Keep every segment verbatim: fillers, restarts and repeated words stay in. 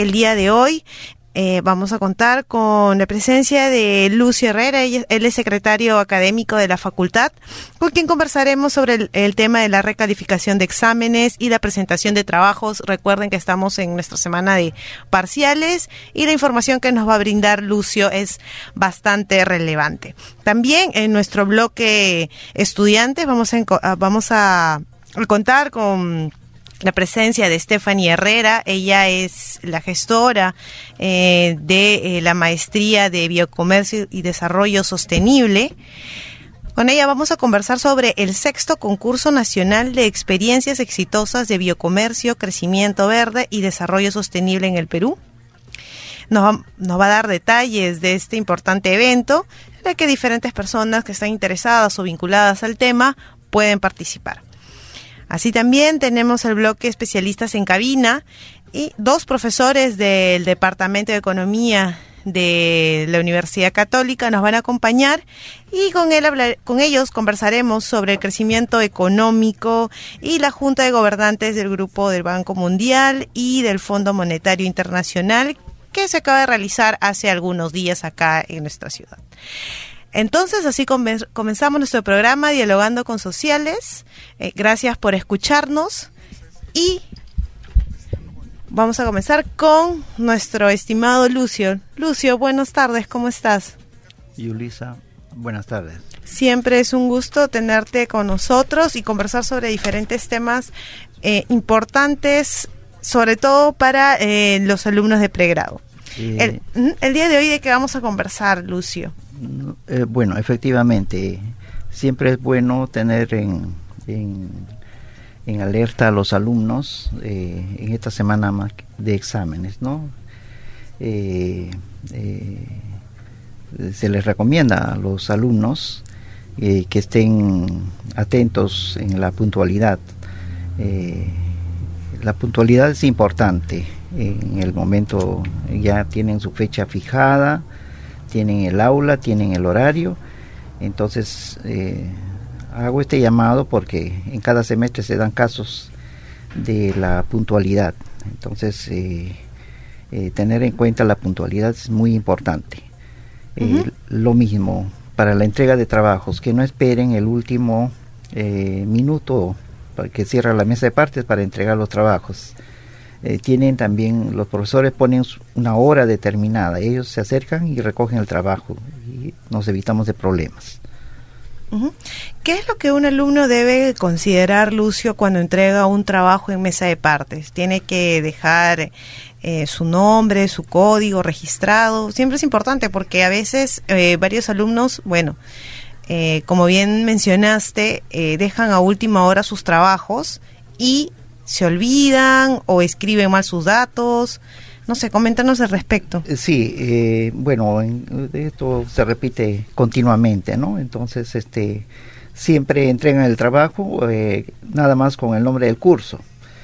el día de hoy eh, vamos a contar con la presencia de Lucio Herrera. Él es secretario académico de la facultad, con quien conversaremos sobre el, el tema de la recalificación de exámenes y la presentación de trabajos. Recuerden que estamos en nuestra semana de parciales y la información que nos va a brindar Lucio es bastante relevante. También en nuestro bloque estudiantes vamos a, vamos a contar con la presencia de Stephanie Herrera. Ella es la gestora eh, de eh, la maestría de Biocomercio y Desarrollo Sostenible. Con ella vamos a conversar sobre el sexto concurso nacional de experiencias exitosas de biocomercio, crecimiento verde y desarrollo sostenible en el Perú. Nos va, nos va a dar detalles de este importante evento, en el que diferentes personas que están interesadas o vinculadas al tema pueden participar. Así también tenemos el bloque especialistas en cabina y dos profesores del Departamento de Economía de la Universidad Católica nos van a acompañar y con, él hablar, con ellos conversaremos sobre el crecimiento económico y la Junta de Gobernantes del Grupo del Banco Mundial y del Fondo Monetario Internacional, que se acaba de realizar hace algunos días acá en nuestra ciudad. Entonces, así comenzamos nuestro programa Dialogando con Sociales. Eh, gracias por escucharnos y vamos a comenzar con nuestro estimado Lucio. Lucio, buenas tardes, ¿cómo estás? Yulisa, buenas tardes. Siempre es un gusto tenerte con nosotros y conversar sobre diferentes temas eh, importantes, sobre todo para eh, los alumnos de pregrado. Eh, el, el día de hoy, ¿de qué vamos a conversar, Lucio? Eh, bueno, efectivamente, siempre es bueno tener en, en, en alerta a los alumnos eh, en esta semana más de exámenes, ¿no? Eh, eh, se les recomienda a los alumnos eh, que estén atentos en la puntualidad. Eh, la puntualidad es importante. En el momento ya tienen su fecha fijada, tienen el aula, tienen el horario. Entonces eh, hago este llamado porque en cada semestre se dan casos de la puntualidad. Entonces eh, eh, tener en cuenta la puntualidad es muy importante. Uh-huh. Eh, lo mismo para la entrega de trabajos, que no esperen el último eh, minuto para que cierra la mesa de partes para entregar los trabajos. Eh, tienen también, los profesores ponen una hora determinada, ellos se acercan y recogen el trabajo y nos evitamos de problemas. Uh-huh. ¿Qué es lo que un alumno debe considerar, Lucio, cuando entrega un trabajo en mesa de partes? ¿Tiene que dejar eh, su nombre, su código registrado? Siempre es importante porque a veces eh, varios alumnos, bueno, eh, como bien mencionaste, eh, dejan a última hora sus trabajos y se olvidan o escriben mal sus datos. No sé, coméntanos al respecto. Sí, eh, bueno, en, esto se repite continuamente, ¿no? Entonces, este, siempre entregan el trabajo eh, nada más con el nombre del curso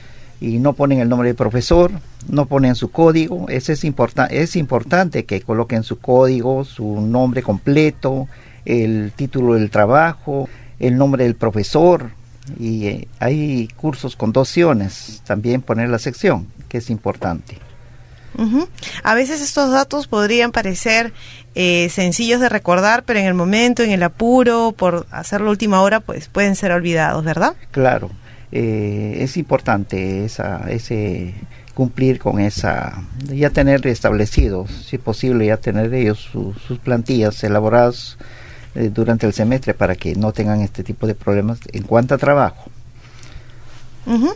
y no ponen el nombre del profesor, no ponen su código. Ese es importante, es importante que coloquen su código, su nombre completo, el título del trabajo, el nombre del profesor. Y eh, hay cursos con dos opciones, también poner la sección, que es importante. Uh-huh. A veces estos datos podrían parecer eh, sencillos de recordar, pero en el momento, en el apuro, por hacer la última hora, pues pueden ser olvidados, ¿verdad? Claro, eh, es importante esa, ese cumplir con esa, ya tener establecido, si es posible, ya tener ellos su, sus plantillas elaboradas durante el semestre para que no tengan este tipo de problemas en cuanto a trabajo. Uh-huh.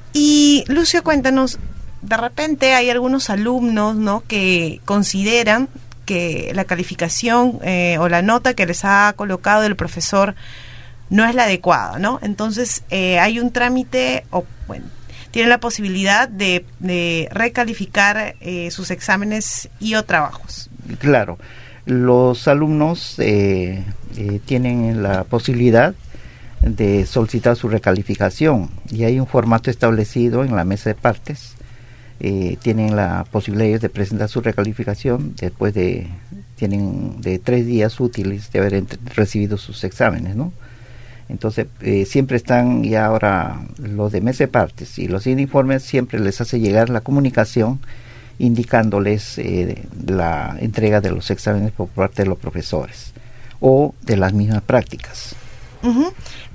Y Lucio, cuéntanos, de repente hay algunos alumnos, ¿no?, que consideran que la calificación eh, o la nota que les ha colocado el profesor no es la adecuada, ¿no? Entonces eh, hay un trámite, o bueno, tienen la posibilidad de, de recalificar eh, sus exámenes y o trabajos. Claro. Los alumnos eh, eh, tienen la posibilidad de solicitar su recalificación y hay un formato establecido en la mesa de partes. Eh, tienen la posibilidad de presentar su recalificación después de tienen de tres días útiles de haber ent- recibido sus exámenes, ¿no? Entonces eh, siempre están, y ahora los de mesa de partes y los informes siempre les hace llegar la comunicación indicándoles eh, la entrega de los exámenes por parte de los profesores o de las mismas prácticas. Uh-huh.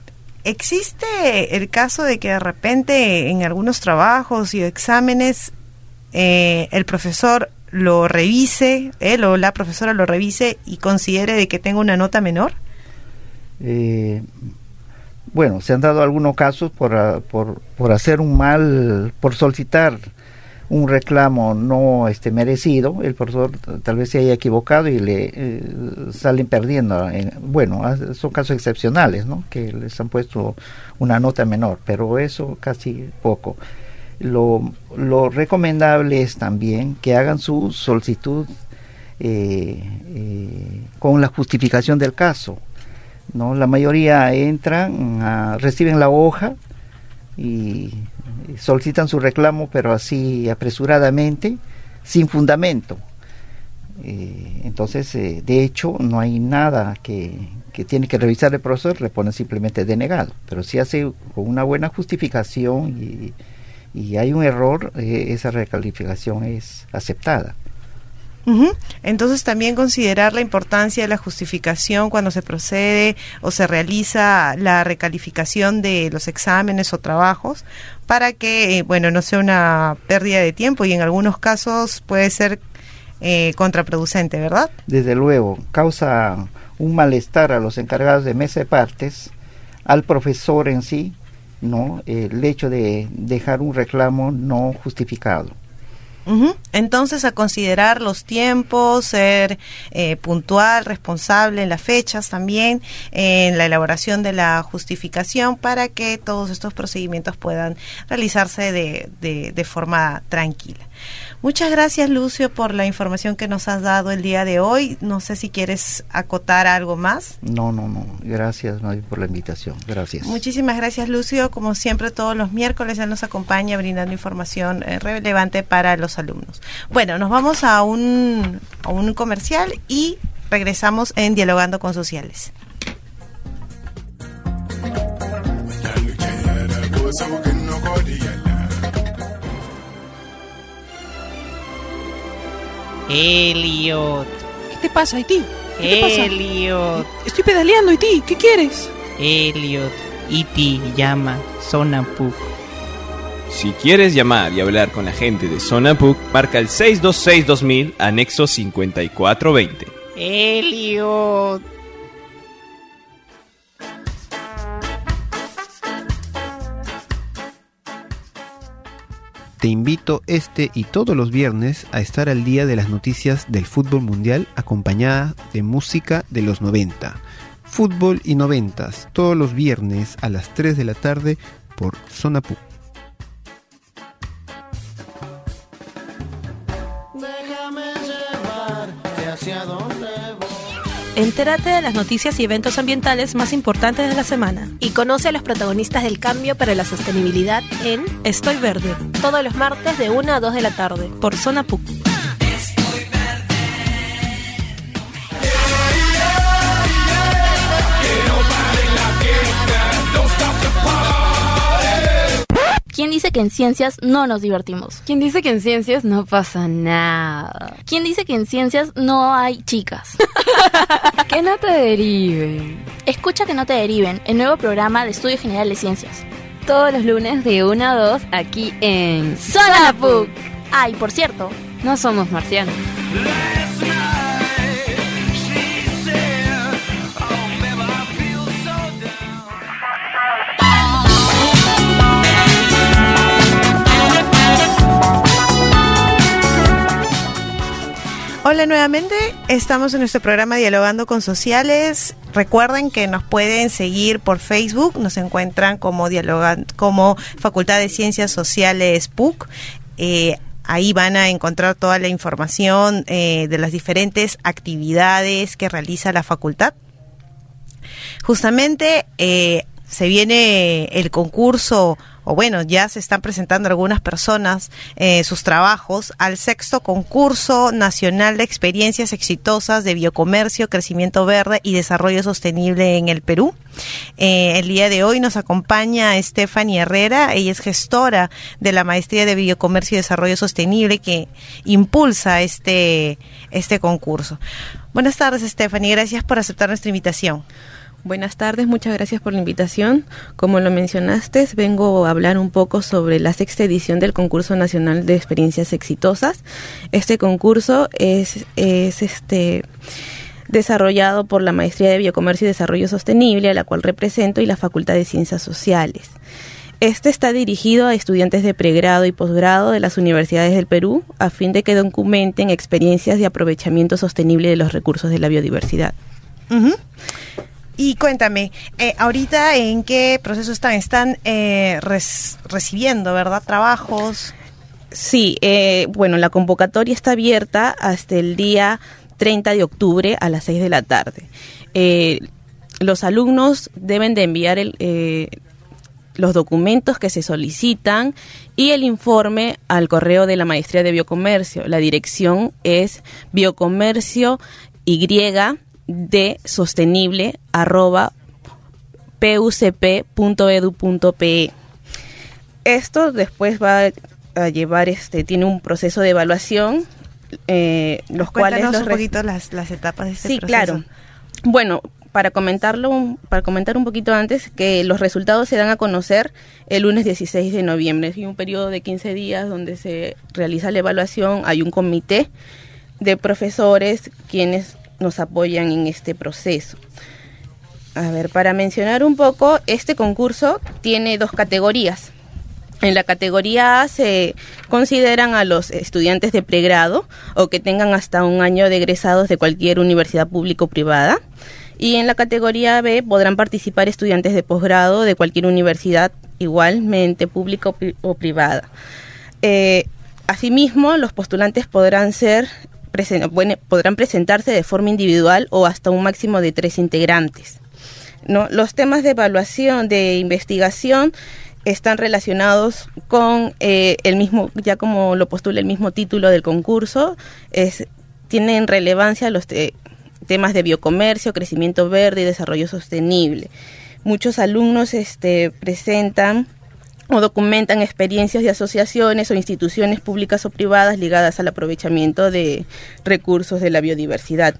¿Existe el caso de que de repente en algunos trabajos y exámenes eh, el profesor lo revise, él o la profesora lo revise y considere de que tenga una nota menor? Eh, bueno, se han dado algunos casos por, por, por hacer un mal, por solicitar un reclamo no este merecido, el profesor tal vez se haya equivocado y le eh, salen perdiendo. En, bueno, son casos excepcionales, ¿no? Que les han puesto una nota menor, pero eso casi poco. Lo, lo recomendable es también que hagan su solicitud eh, eh, con la justificación del caso, ¿no? La mayoría entran, a, reciben la hoja y solicitan su reclamo, pero así apresuradamente, sin fundamento. Eh, entonces, eh, de hecho, no hay nada que, que tiene que revisar el profesor, le pone simplemente denegado. Pero si hace con una buena justificación y, y hay un error, eh, esa recalificación es aceptada. Uh-huh. Entonces también considerar la importancia de la justificación cuando se procede o se realiza la recalificación de los exámenes o trabajos para que, eh, bueno, no sea una pérdida de tiempo y en algunos casos puede ser eh, contraproducente, ¿verdad? Desde luego, causa un malestar a los encargados de mesa de partes, al profesor en sí, ¿no? El hecho de dejar un reclamo no justificado. Uh-huh. Entonces, a considerar los tiempos, ser eh, puntual, responsable en las fechas también, en la elaboración de la justificación para que todos estos procedimientos puedan realizarse de, de, de forma tranquila. Muchas gracias, Lucio, por la información que nos has dado el día de hoy. No sé si quieres acotar algo más. No, no, no. Gracias, Mavi, por la invitación. Gracias. Muchísimas gracias, Lucio. Como siempre, todos los miércoles él nos acompaña brindando información eh, relevante para los alumnos. Bueno, nos vamos a un, a un comercial y regresamos en Dialogando con Sociales. Elliot. ¿Qué te pasa, Iti? ¿Qué te pasa? Elliot. Estoy pedaleando, Iti. ¿Qué quieres? Elliot. Iti llama Sonapuk. Si quieres llamar y hablar con la gente de Sonapuk, marca el seis dos seis dos mil, anexo cincuenta y cuatro veinte. Elliot. Te invito este y todos los viernes a estar al día de las noticias del fútbol mundial acompañada de música de los noventa. Fútbol y noventas, todos los viernes a las tres de la tarde por Sonapuk. Entérate de las noticias y eventos ambientales más importantes de la semana. Y conoce a los protagonistas del cambio para la sostenibilidad en Estoy Verde, todos los martes de una a dos de la tarde por Sonapuk. ¿Quién dice que en ciencias no nos divertimos? ¿Quién dice que en ciencias no pasa nada? ¿Quién dice que en ciencias no hay chicas? Que no te deriven. Escucha Que no te deriven, el nuevo programa de Estudio General de Ciencias. Todos los lunes de una a dos aquí en Sonapuk. Ah, y por cierto, no somos marcianos. Hola nuevamente, estamos en nuestro programa Dialogando con Sociales. Recuerden que nos pueden seguir por Facebook, nos encuentran como Dialogan, como Facultad de Ciencias Sociales P U C. Eh, ahí van a encontrar toda la información eh, de las diferentes actividades que realiza la facultad. Justamente eh, se viene el concurso o bueno, ya se están presentando algunas personas eh, sus trabajos al sexto concurso nacional de experiencias exitosas de biocomercio, crecimiento verde y desarrollo sostenible en el Perú. Eh, el día de hoy nos acompaña Stephanie Herrera, ella es gestora de la Maestría de Biocomercio y Desarrollo Sostenible que impulsa este, este concurso. Buenas tardes, Stephanie, gracias por aceptar nuestra invitación. Buenas tardes, muchas gracias por la invitación. Como lo mencionaste, vengo a hablar un poco sobre la sexta edición del Concurso Nacional de Experiencias Exitosas. Este concurso es, es este desarrollado por la Maestría de Biocomercio y Desarrollo Sostenible, a la cual represento, y la Facultad de Ciencias Sociales. Este está dirigido a estudiantes de pregrado y posgrado de las universidades del Perú, a fin de que documenten experiencias de aprovechamiento sostenible de los recursos de la biodiversidad. Uh-huh. Y cuéntame, eh, ahorita en qué proceso están, están eh, res, recibiendo, ¿verdad? Trabajos. Sí, eh, bueno, la convocatoria está abierta hasta el día treinta de octubre a las seis de la tarde. Eh, los alumnos deben de enviar el, eh, los documentos que se solicitan y el informe al correo de la Maestría de Biocomercio. La dirección es biocomercio y de sostenible arroba pucp punto edu punto pe. Esto después va a llevar, este, tiene un proceso de evaluación, eh, los Cuéntanos cuales los un poquito las, las etapas de este sí, proceso. Claro. Bueno, para comentarlo, para comentar un poquito antes, que los resultados se dan a conocer el lunes dieciséis de noviembre. Hay un periodo de quince días donde se realiza la evaluación. Hay un comité de profesores quienes nos apoyan en este proceso. A ver, para mencionar un poco, este concurso tiene dos categorías. En la categoría A se consideran a los estudiantes de pregrado o que tengan hasta un año de egresados de cualquier universidad pública o privada. Y en la categoría B podrán participar estudiantes de posgrado de cualquier universidad, igualmente pública o, pri- o privada. Eh, asimismo, los postulantes podrán ser Bueno, podrán presentarse de forma individual o hasta un máximo de tres integrantes, ¿no? Los temas de evaluación, de investigación, están relacionados con eh, el mismo, ya como lo postula el mismo título del concurso, es, tienen relevancia los te- temas de biocomercio, crecimiento verde y desarrollo sostenible. Muchos alumnos este, presentan o documentan experiencias de asociaciones o instituciones públicas o privadas ligadas al aprovechamiento de recursos de la biodiversidad.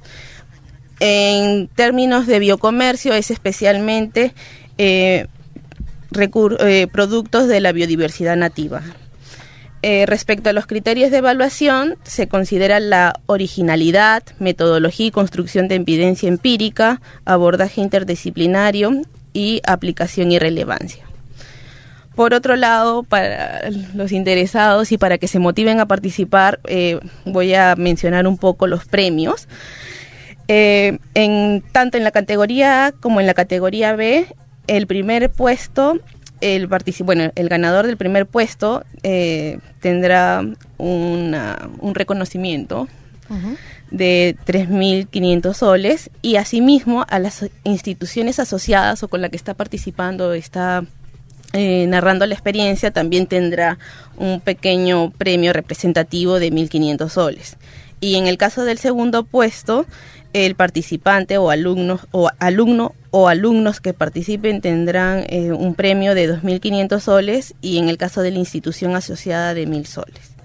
En términos de biocomercio es especialmente eh, recur- eh, productos de la biodiversidad nativa. Eh, respecto a los criterios de evaluación, se considera la originalidad, metodología y construcción de evidencia empírica, abordaje interdisciplinario y aplicación y relevancia. Por otro lado, para los interesados y para que se motiven a participar, eh, voy a mencionar un poco los premios. Eh, en, tanto en la categoría A como en la categoría B, el primer puesto, el, particip- bueno, el ganador del primer puesto eh, tendrá una, un reconocimiento uh-huh. de tres mil quinientos soles, y asimismo a las instituciones asociadas o con la que está participando, está Eh, narrando la experiencia, también tendrá un pequeño premio representativo de mil quinientos soles. Y en el caso del segundo puesto, el participante o alumno o alumno o alumnos que participen tendrán eh, un premio de dos mil quinientos soles, y en el caso de la institución asociada de mil soles.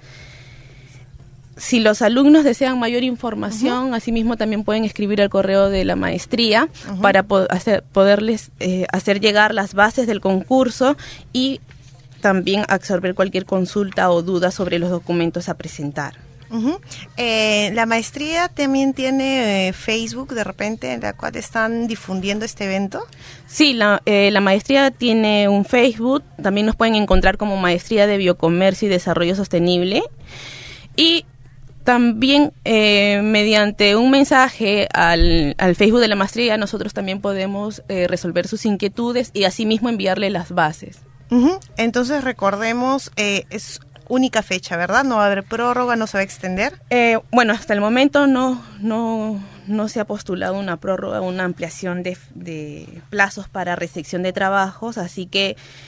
Si los alumnos desean mayor información, uh-huh. asimismo también pueden escribir al correo de la maestría uh-huh. para po- hacer, poderles eh, hacer llegar las bases del concurso y también absorber cualquier consulta o duda sobre los documentos a presentar. Uh-huh. Eh, la maestría también tiene eh, Facebook de repente, en la cual están difundiendo este evento. Sí, la, eh, la maestría tiene un Facebook, también nos pueden encontrar como Maestría de Biocomercio y Desarrollo Sostenible, y también eh, mediante un mensaje al, al Facebook de la maestría nosotros también podemos eh, resolver sus inquietudes y asimismo enviarle las bases. Uh-huh. Entonces recordemos, eh, es única fecha, ¿verdad? ¿No va a haber prórroga, no se va a extender? Eh, bueno, hasta el momento no, no, no se ha postulado una prórroga, una ampliación de, de plazos para recepción de trabajos, así que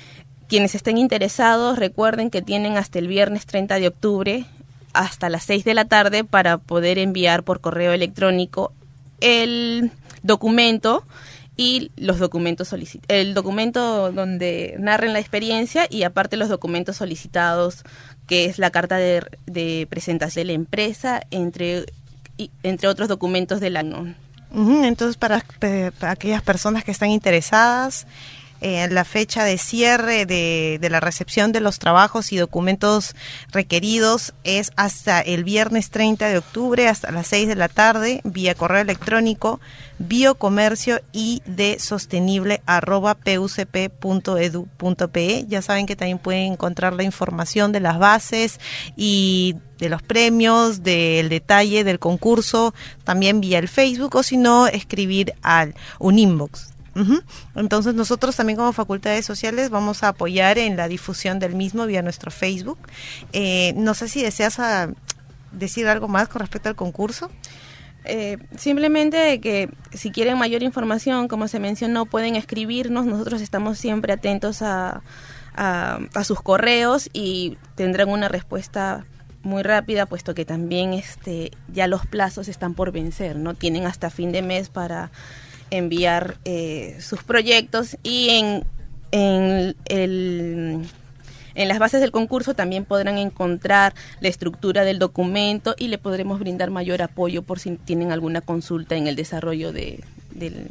Quienes estén interesados, recuerden que tienen hasta el viernes treinta de octubre, hasta las seis de la tarde, para poder enviar por correo electrónico el documento y los documentos solicitados, el documento donde narren la experiencia y aparte los documentos solicitados, que es la carta de, de presentación de la empresa, entre, y, entre otros documentos del año. Uh-huh. Entonces, para, para aquellas personas que están interesadas, eh, la fecha de cierre de, de la recepción de los trabajos y documentos requeridos es hasta el viernes treinta de octubre, hasta las seis de la tarde, vía correo electrónico, biocomercio y de sostenible arroba pucp punto edu punto pe. Ya saben que también pueden encontrar la información de las bases y de los premios, del detalle del concurso, también vía el Facebook, o si no, escribir al un inbox. Uh-huh. Entonces nosotros también como Facultades Sociales vamos a apoyar en la difusión del mismo vía nuestro Facebook. Eh, no sé si deseas a, decir algo más con respecto al concurso. Eh, simplemente que si quieren mayor información, como se mencionó, pueden escribirnos. Nosotros estamos siempre atentos a, a, a sus correos y tendrán una respuesta muy rápida, puesto que también este ya los plazos están por vencer, ¿no? Tienen hasta fin de mes para enviar eh, sus proyectos, y en, en, el, en las bases del concurso también podrán encontrar la estructura del documento y le podremos brindar mayor apoyo por si tienen alguna consulta en el desarrollo de, del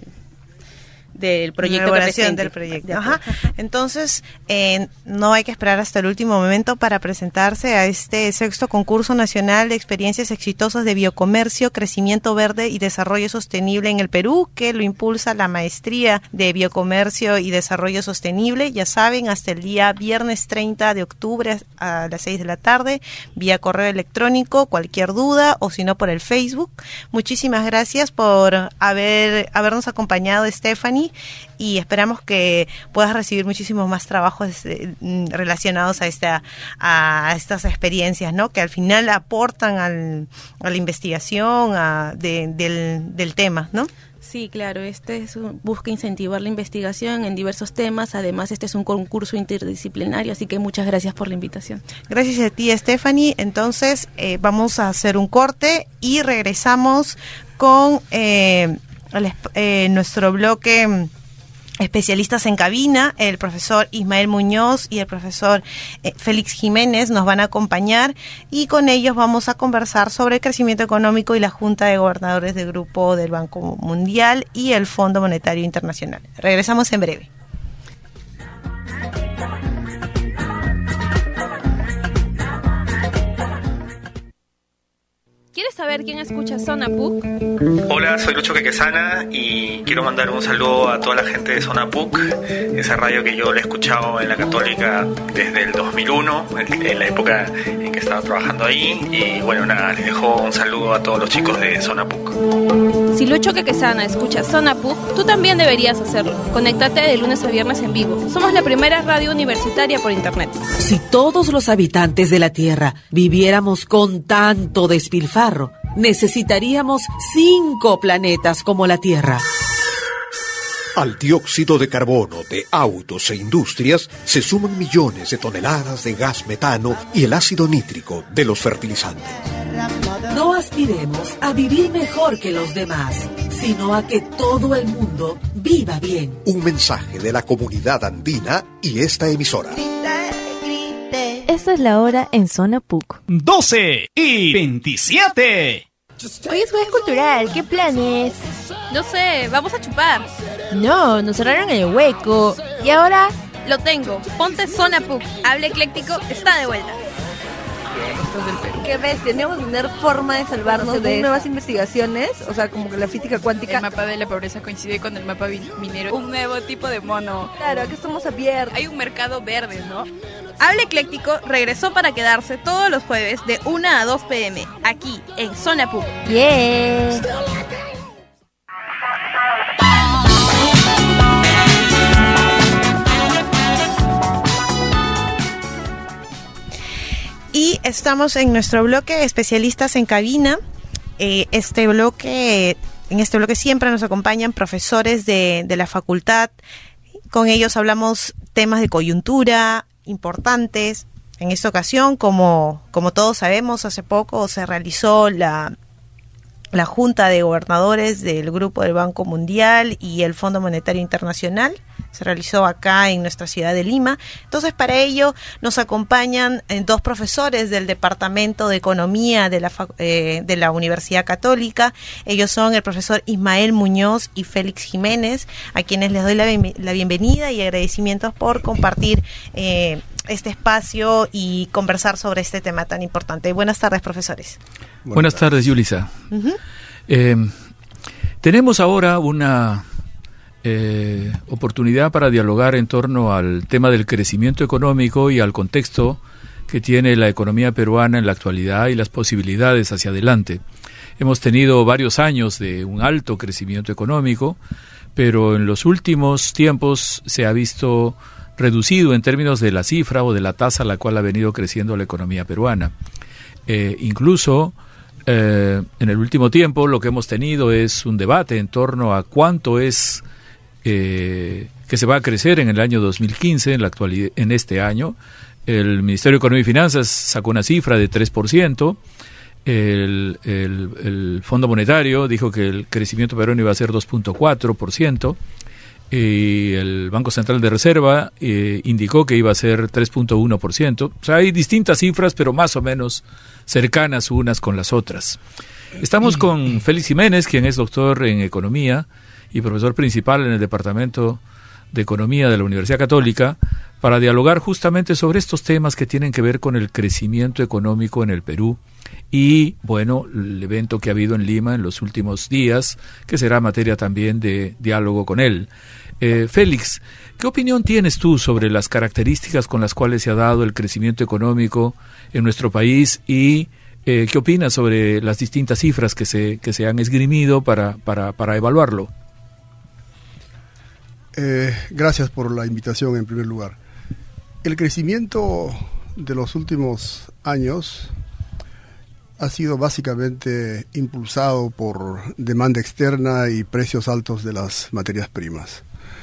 del proyecto que presente. del proyecto. Ajá. Entonces, eh, no hay que esperar hasta el último momento para presentarse a este sexto concurso nacional de experiencias exitosas de biocomercio, crecimiento verde y desarrollo sostenible en el Perú, que lo impulsa la Maestría de Biocomercio y Desarrollo Sostenible. Ya saben, hasta el día viernes treinta de octubre a las seis de la tarde, vía correo electrónico, cualquier duda, o si no, por el Facebook. Muchísimas gracias por haber habernos acompañado, Stephanie, y esperamos que puedas recibir muchísimos más trabajos eh, relacionados a esta a estas experiencias, ¿no? Que al final aportan al, a la investigación a, de, del, del tema, ¿no? Sí, claro, este es un, busca incentivar la investigación en diversos temas. Además, este es un concurso interdisciplinario, así que muchas gracias por la invitación. Gracias a ti, Stephanie. Entonces, eh, vamos a hacer un corte y regresamos con eh, el, eh, nuestro bloque especialistas en cabina. El profesor Ismael Muñoz y el profesor eh, Félix Jiménez nos van a acompañar, y con ellos vamos a conversar sobre el crecimiento económico y la Junta de Gobernadores del Grupo del Banco Mundial y el Fondo Monetario Internacional. Regresamos en breve. ¿Quieres saber quién escucha Zona P U C? Hola, soy Lucho Quequesana y quiero mandar un saludo a toda la gente de Zona P U C, esa radio que yo la he escuchado en la Católica desde el dos mil uno, en la época en que estaba trabajando ahí, y bueno, nada, les dejo un saludo a todos los chicos de Zona P U C. Si Lucho Quequesana escucha Zona P U C, tú también deberías hacerlo. Conéctate de lunes a viernes en vivo. Somos la primera radio universitaria por internet. Si todos los habitantes de la Tierra viviéramos con tanto despilfarro, necesitaríamos cinco planetas como la Tierra. Al dióxido de carbono de autos e industrias se suman millones de toneladas de gas metano y el ácido nítrico de los fertilizantes. No aspiremos a vivir mejor que los demás, sino a que todo el mundo viva bien. Un mensaje de la comunidad andina y esta emisora. Esta es la hora en Zona P U C. doce y veintisiete. Hoy es jueves cultural, ¿qué planes? No sé, vamos a chupar. No, nos cerraron el hueco. ¿Y ahora? Lo tengo, ponte Zona P U C. Hable Ecléctico está de vuelta. ¿Qué ves? Teníamos que tener forma de salvarnos según de nuevas investigaciones, o sea, como que la física cuántica. El mapa de la pobreza coincide con el mapa minero. Un nuevo tipo de mono. Claro, aquí estamos abiertos. Hay un mercado verde, ¿no? Hable Ecléctico regresó para quedarse todos los jueves de una a dos pm, aquí en Zona P U C. Yeah. Y estamos en nuestro bloque especialistas en cabina. Eh, este bloque, en este bloque siempre nos acompañan profesores de, de la facultad, con ellos hablamos temas de coyuntura importantes. En esta ocasión, como, como todos sabemos, hace poco se realizó la, la Junta de Gobernadores del Grupo del Banco Mundial y el Fondo Monetario Internacional. Se realizó acá en nuestra ciudad de Lima. Entonces, para ello nos acompañan eh, dos profesores del Departamento de Economía de la, eh, de la Universidad Católica. Ellos son el profesor Ismael Muñoz y Félix Jiménez, a quienes les doy la, la bienvenida y agradecimientos por compartir eh, este espacio y conversar sobre este tema tan importante. Buenas tardes, profesores. Buenas, Buenas tardes, Yulisa. Uh-huh. Eh, tenemos ahora una eh, oportunidad para dialogar en torno al tema del crecimiento económico y al contexto que tiene la economía peruana en la actualidad y las posibilidades hacia adelante. Hemos tenido varios años de un alto crecimiento económico, pero en los últimos tiempos se ha visto reducido en términos de la cifra o de la tasa a la cual ha venido creciendo la economía peruana. Eh, incluso eh, en el último tiempo lo que hemos tenido es un debate en torno a cuánto es eh, que se va a crecer en el año dos mil quince, en la actualidad, en este año. El Ministerio de Economía y Finanzas sacó una cifra de tres por ciento. El, el, el Fondo Monetario dijo que el crecimiento peruano iba a ser dos punto cuatro por ciento. Y el Banco Central de Reserva eh, indicó que iba a ser tres punto uno por ciento. O sea, hay distintas cifras, pero más o menos cercanas unas con las otras. Estamos con Félix Jiménez, quien es doctor en Economía y profesor principal en el Departamento de Economía de la Universidad Católica, para dialogar justamente sobre estos temas que tienen que ver con el crecimiento económico en el Perú y, bueno, el evento que ha habido en Lima en los últimos días, que será materia también de diálogo con él. Eh, Félix, ¿qué opinión tienes tú sobre las características con las cuales se ha dado el crecimiento económico en nuestro país y eh, qué opinas sobre las distintas cifras que se, que se han esgrimido para, para, para evaluarlo? Eh, gracias por la invitación en primer lugar. El crecimiento de los últimos años ha sido básicamente impulsado por demanda externa y precios altos de las materias primas.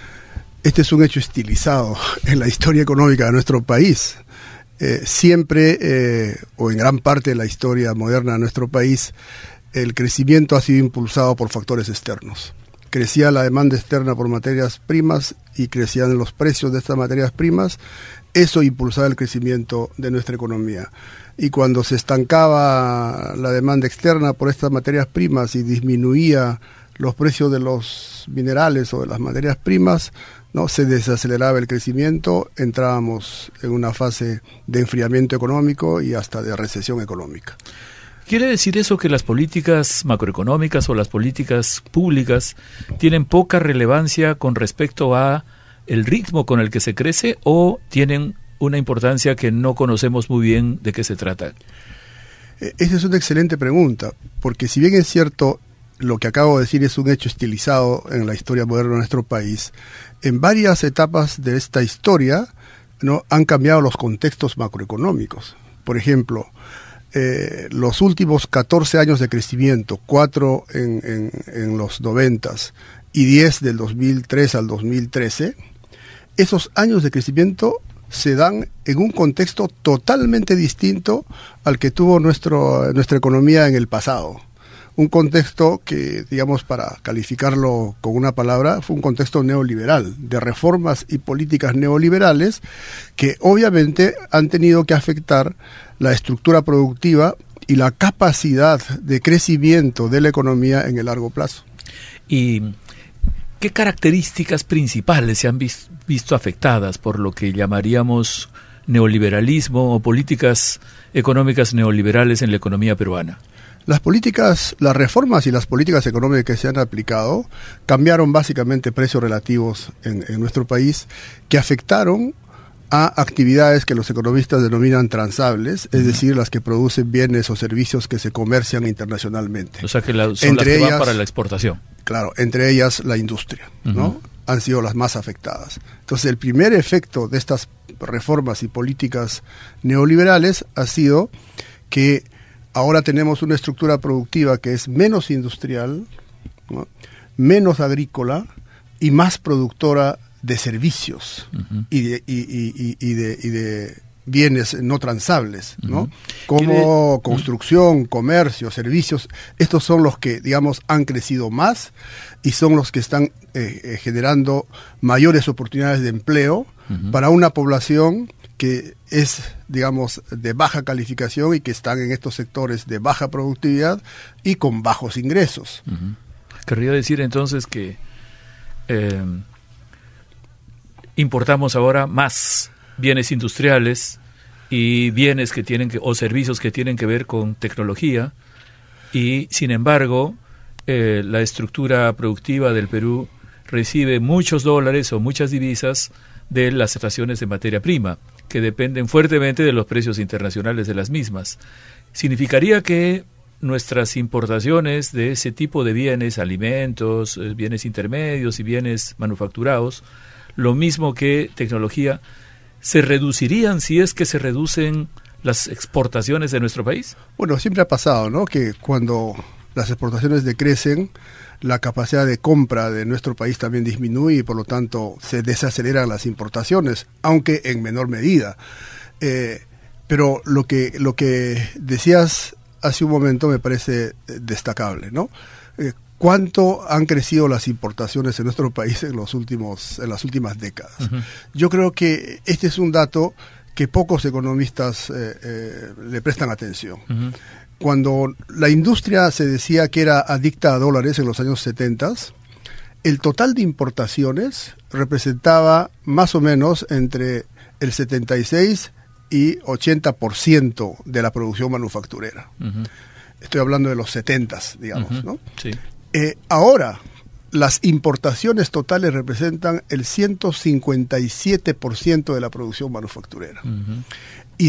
Este es un hecho estilizado en la historia económica de nuestro país. Eh, siempre, eh, o en gran parte de la historia moderna de nuestro país, el crecimiento ha sido impulsado por factores externos. Crecía la demanda externa por materias primas y crecían los precios de estas materias primas. Eso impulsaba el crecimiento de nuestra economía. Y cuando se estancaba la demanda externa por estas materias primas y disminuía los precios de los minerales o de las materias primas, ¿no?, se desaceleraba el crecimiento, entrábamos en una fase de enfriamiento económico y hasta de recesión económica. ¿Quiere decir eso que las políticas macroeconómicas o las políticas públicas tienen poca relevancia con respecto a el ritmo con el que se crece o tienen una importancia que no conocemos muy bien de qué se trata? Esa es una excelente pregunta, porque si bien es cierto, lo que acabo de decir es un hecho estilizado en la historia moderna de nuestro país, en varias etapas de esta historia, ¿no?, han cambiado los contextos macroeconómicos. Por ejemplo, eh, los últimos catorce años de crecimiento, cuatro en, en, en los noventas y diez del dos mil tres al dos mil trece, esos años de crecimiento se dan en un contexto totalmente distinto al que tuvo nuestro, nuestra economía en el pasado. Un contexto que, digamos, para calificarlo con una palabra, fue un contexto neoliberal, de reformas y políticas neoliberales que obviamente han tenido que afectar la estructura productiva y la capacidad de crecimiento de la economía en el largo plazo. ¿Y qué características principales se han vis- visto afectadas por lo que llamaríamos neoliberalismo o políticas económicas neoliberales en la economía peruana? Las políticas, las reformas y las políticas económicas que se han aplicado cambiaron básicamente precios relativos en, en nuestro país, que afectaron a actividades que los economistas denominan transables, es decir, las que producen bienes o servicios que se comercian internacionalmente. O sea, que la, son entre las que ellas, van para la exportación. Claro, entre ellas la industria, uh-huh. ¿no? Han sido las más afectadas. Entonces, el primer efecto de estas reformas y políticas neoliberales ha sido que ahora tenemos una estructura productiva que es menos industrial, ¿no?, menos agrícola y más productora de servicios uh-huh. y, de, y, y, y, de, y de bienes no transables, ¿no? Uh-huh. Como construcción, comercio, servicios. Estos son los que, digamos, han crecido más y son los que están eh, eh, generando mayores oportunidades de empleo uh-huh. para una población que es, digamos, de baja calificación y que están en estos sectores de baja productividad y con bajos ingresos. Uh-huh. Querría decir entonces que eh, importamos ahora más bienes industriales y bienes que tienen que, o servicios que tienen que ver con tecnología, y sin embargo eh, la estructura productiva del Perú recibe muchos dólares o muchas divisas de las estaciones de materia prima, que dependen fuertemente de los precios internacionales de las mismas. Significaría que nuestras importaciones de ese tipo de bienes, alimentos, bienes intermedios y bienes manufacturados, lo mismo que tecnología, ¿se reducirían si es que se reducen las exportaciones de nuestro país? Bueno, siempre ha pasado, ¿no?, que cuando las exportaciones decrecen, la capacidad de compra de nuestro país también disminuye y por lo tanto se desaceleran las importaciones, aunque en menor medida. Eh, pero lo que, lo que decías hace un momento me parece destacable, ¿no? Eh, ¿Cuánto han crecido las importaciones en nuestro país en los últimos, en las últimas décadas? Uh-huh. Yo creo que este es un dato que pocos economistas eh, eh, le prestan atención. Uh-huh. Cuando la industria se decía que era adicta a dólares en los años setenta, el total de importaciones representaba más o menos entre el setenta y seis y ochenta por ciento de la producción manufacturera. Uh-huh. Estoy hablando de los setentas, digamos, uh-huh. ¿no? Sí. Eh, ahora, las importaciones totales representan el ciento cincuenta y siete por ciento de la producción manufacturera. Uh-huh. Y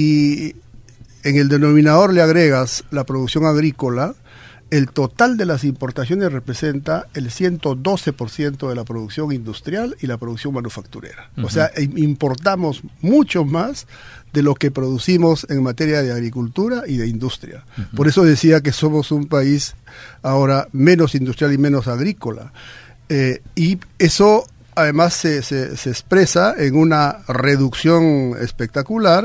si en el denominador le agregas la producción agrícola, el total de las importaciones representa el ciento doce por ciento de la producción industrial y la producción manufacturera. Uh-huh. O sea, importamos mucho más de lo que producimos en materia de agricultura y de industria. Uh-huh. Por eso decía que somos un país ahora menos industrial y menos agrícola. Eh, y eso además se, se, se expresa en una reducción espectacular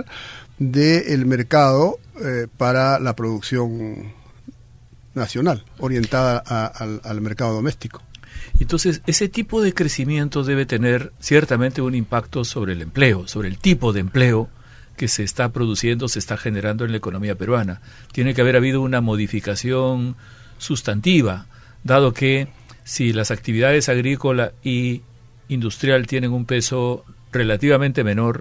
del mercado eh, para la producción nacional, orientada a, al, al mercado doméstico. Entonces, ese tipo de crecimiento debe tener ciertamente un impacto sobre el empleo, sobre el tipo de empleo que se está produciendo, se está generando en la economía peruana. Tiene que haber habido una modificación sustantiva, dado que si las actividades agrícola y industrial tienen un peso relativamente menor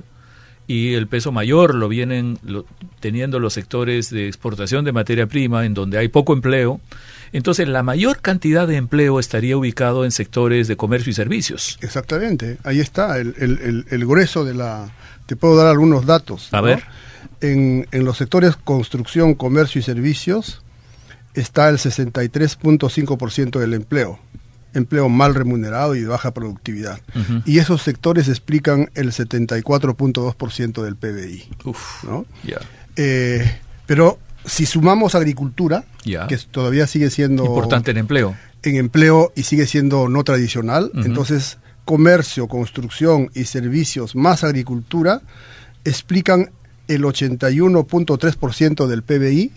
y el peso mayor lo vienen lo, teniendo los sectores de exportación de materia prima, en donde hay poco empleo, entonces la mayor cantidad de empleo estaría ubicado en sectores de comercio y servicios. Exactamente, ahí está el, el, el, el grueso de la... Te puedo dar algunos datos. A ¿no? ver. En, en los sectores construcción, comercio y servicios está el sesenta y tres punto cinco por ciento del empleo. Empleo mal remunerado y de baja productividad. Uh-huh. Y esos sectores explican el setenta y cuatro punto dos por ciento del P B I. Uf, ¿no? Yeah. Eh, pero si sumamos agricultura, yeah. que todavía sigue siendo... importante en empleo. En empleo y sigue siendo no tradicional, uh-huh. entonces comercio, construcción y servicios más agricultura explican el ochenta y uno punto tres por ciento del P B I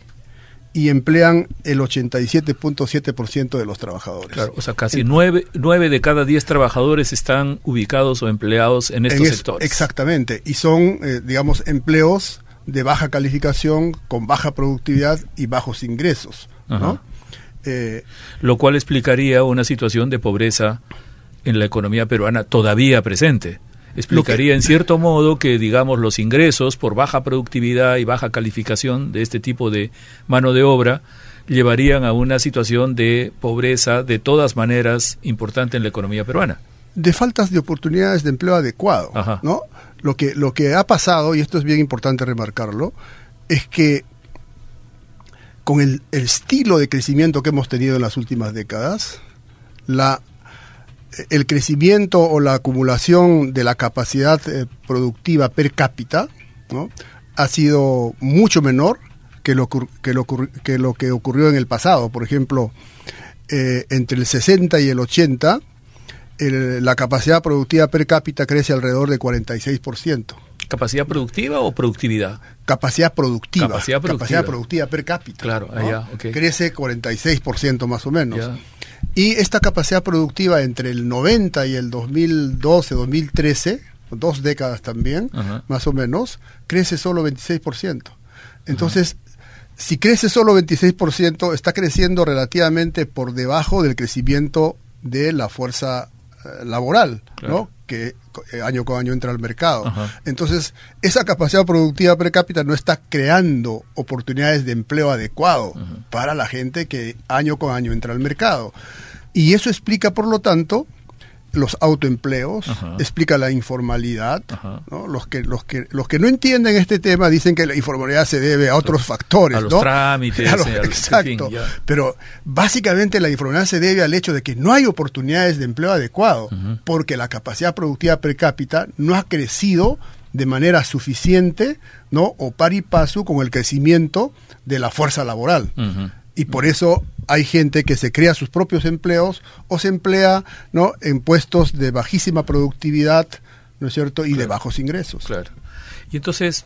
y emplean el ochenta y siete punto siete por ciento de los trabajadores. Claro, o sea, casi nueve, nueve de cada diez trabajadores están ubicados o empleados en estos en sectores. Es, exactamente, y son, eh, digamos, empleos de baja calificación, con baja productividad y bajos ingresos, ¿no? Eh, Lo cual explicaría una situación de pobreza en la economía peruana todavía presente. Explicaría que, en cierto modo que, digamos, los ingresos por baja productividad y baja calificación de este tipo de mano de obra llevarían a una situación de pobreza de todas maneras importante en la economía peruana. De faltas de oportunidades de empleo adecuado, Ajá. ¿no? Lo que, lo que ha pasado, y esto es bien importante remarcarlo, es que con el, el estilo de crecimiento que hemos tenido en las últimas décadas, la el crecimiento o la acumulación de la capacidad eh, productiva per cápita, ¿no? ha sido mucho menor que lo que, lo, que lo que ocurrió en el pasado. Por ejemplo, eh, entre el sesenta y el ochenta, el, la capacidad productiva per cápita crece alrededor de cuarenta y seis por ciento. ¿Capacidad productiva o productividad? Capacidad productiva. Capacidad productiva, capacidad productiva per cápita. Claro, ¿no? allá, okay. Crece cuarenta y seis por ciento más o menos. Ya. Y esta capacidad productiva entre el noventa y el dos mil doce, dos mil trece, dos décadas también, uh-huh. más o menos, crece solo veintiséis por ciento. Entonces, uh-huh. si crece solo veintiséis por ciento, está creciendo relativamente por debajo del crecimiento de la fuerza eh, laboral, claro. ¿no? que eh, año con año entra al mercado. Uh-huh. Entonces, esa capacidad productiva per cápita no está creando oportunidades de empleo adecuado uh-huh. para la gente que año con año entra al mercado. Y eso explica, por lo tanto, los autoempleos, uh-huh. explica la informalidad, uh-huh. ¿no? Los que los que los que no entienden este tema dicen que la informalidad se debe a otros factores, a los ¿no? trámites, a los, al, exacto. En fin, pero básicamente la informalidad se debe al hecho de que no hay oportunidades de empleo adecuado, uh-huh. porque la capacidad productiva per cápita no ha crecido de manera suficiente, ¿no? O par y paso con el crecimiento de la fuerza laboral. Uh-huh. Y por eso hay gente que se crea sus propios empleos o se emplea, ¿no? en puestos de bajísima productividad, ¿no es cierto? Y claro. de bajos ingresos. Claro. Y entonces,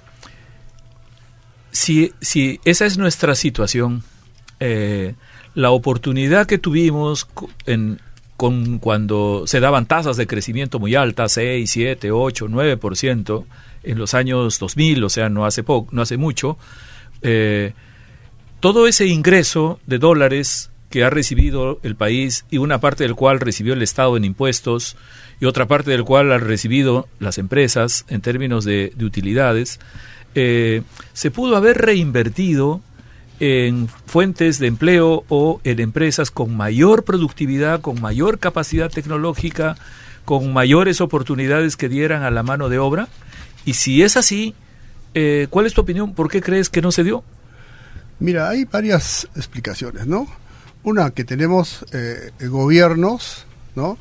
si, si esa es nuestra situación, eh, la oportunidad que tuvimos en, con cuando se daban tasas de crecimiento muy altas, seis, siete, ocho, nueve por ciento, en los años dos mil, o sea, no hace poco, no hace mucho, eh, todo ese ingreso de dólares que ha recibido el país y una parte del cual recibió el Estado en impuestos y otra parte del cual han recibido las empresas en términos de, de utilidades, eh, se pudo haber reinvertido en fuentes de empleo o en empresas con mayor productividad, con mayor capacidad tecnológica, con mayores oportunidades que dieran a la mano de obra. Y si es así, eh, ¿cuál es tu opinión? ¿Por qué crees que no se dio? Mira, hay varias explicaciones, ¿no? Una, que tenemos eh, gobiernos, ¿no?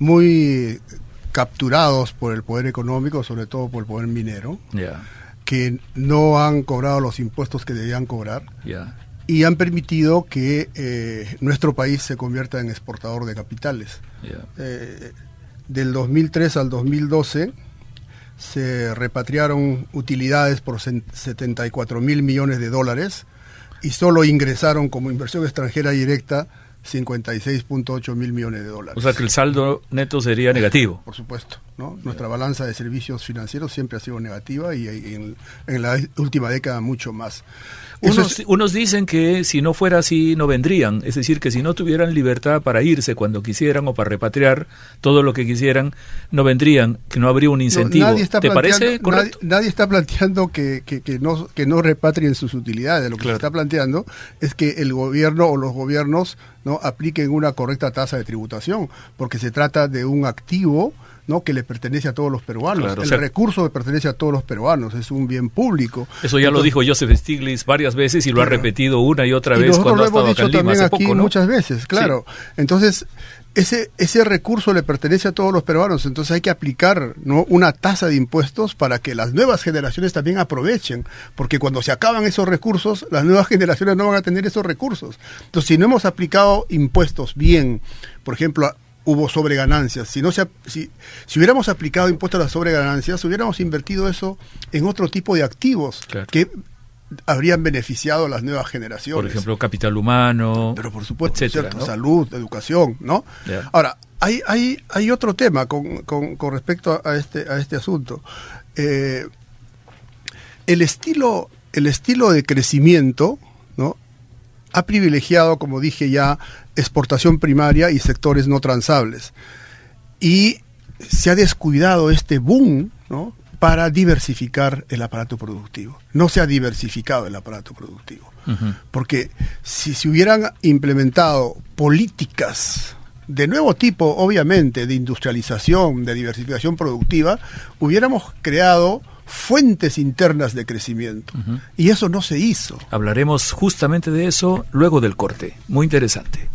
Muy capturados por el poder económico, sobre todo por el poder minero, yeah. que no han cobrado los impuestos que debían cobrar yeah. y han permitido que eh, nuestro país se convierta en exportador de capitales. Yeah. Eh, del dos mil tres al dos mil doce se repatriaron utilidades por setenta y cuatro mil millones de dólares y solo ingresaron como inversión extranjera directa cincuenta y seis punto ocho mil millones de dólares. O sea que el saldo neto sería negativo. Por supuesto, ¿no? Nuestra balanza de servicios financieros siempre ha sido negativa y en, en la última década mucho más. Unos, es... unos dicen que si no fuera así no vendrían, es decir, que si no tuvieran libertad para irse cuando quisieran o para repatriar todo lo que quisieran, no vendrían, que no habría un incentivo. No, nadie está ¿Te parece correcto? Nadie, nadie está planteando que, que, que, no, que no repatrien sus utilidades. Lo que claro. se está planteando es que el gobierno o los gobiernos no apliquen una correcta tasa de tributación, porque se trata de un activo, ¿no? que le pertenece a todos los peruanos. Claro, el o sea, recurso le pertenece a todos los peruanos, es un bien público. Eso ya Entonces, lo dijo Joseph Stiglitz varias veces y lo claro. ha repetido una y otra y vez cuando ha estado acá en Lima hace poco, ¿no? Muchas veces, claro. Sí. Entonces, ese ese recurso le pertenece a todos los peruanos, entonces hay que aplicar, ¿no? una tasa de impuestos para que las nuevas generaciones también aprovechen, porque cuando se acaban esos recursos, las nuevas generaciones no van a tener esos recursos. Entonces, si no hemos aplicado impuestos bien, por ejemplo, hubo sobreganancias. Si no se si, si hubiéramos aplicado impuestos a las sobreganancias, hubiéramos invertido eso en otro tipo de activos claro. que habrían beneficiado a las nuevas generaciones. Por ejemplo, capital humano. Pero por supuesto, etcétera, ¿cierto? ¿no? Salud, educación, ¿no? Yeah. Ahora, hay hay hay otro tema con, con, con respecto a este a este asunto. Eh, el estilo el estilo de crecimiento, ¿no? ha privilegiado, como dije ya, exportación primaria y sectores no transables. Y se ha descuidado este boom, ¿no? para diversificar el aparato productivo. No se ha diversificado el aparato productivo. Uh-huh. Porque si se hubieran implementado políticas de nuevo tipo, obviamente, de industrialización, de diversificación productiva, hubiéramos creado fuentes internas de crecimiento. Uh-huh. Y eso no se hizo. Hablaremos justamente de eso luego del corte. Muy interesante.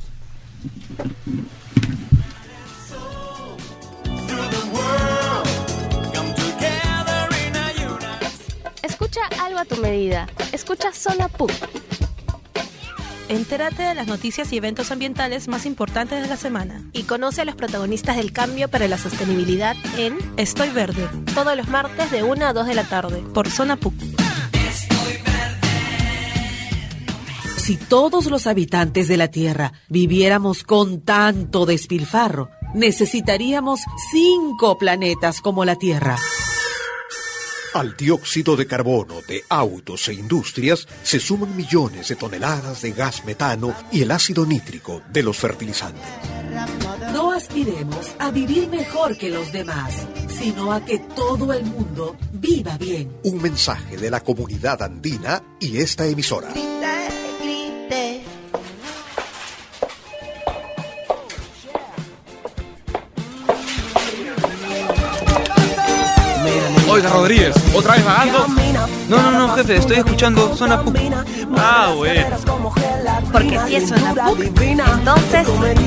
Escucha algo a tu medida. Escucha Zona P U C. Entérate de las noticias y eventos ambientales más importantes de la semana. Y conoce a los protagonistas del cambio para la sostenibilidad en Estoy Verde, todos los martes de una a dos de la tarde por Zona P U C. Si todos los habitantes de la Tierra viviéramos con tanto despilfarro, necesitaríamos cinco planetas como la Tierra. Al dióxido de carbono de autos e industrias se suman millones de toneladas de gas metano y el ácido nítrico de los fertilizantes. No aspiremos a vivir mejor que los demás, sino a que todo el mundo viva bien. Un mensaje de la comunidad andina y esta emisora. Oiga, Rodríguez, ¿otra vez vagando? No, no, no, jefe, estoy escuchando Zona P U C. Ah, bueno. Porque si es Zona P U C, entonces...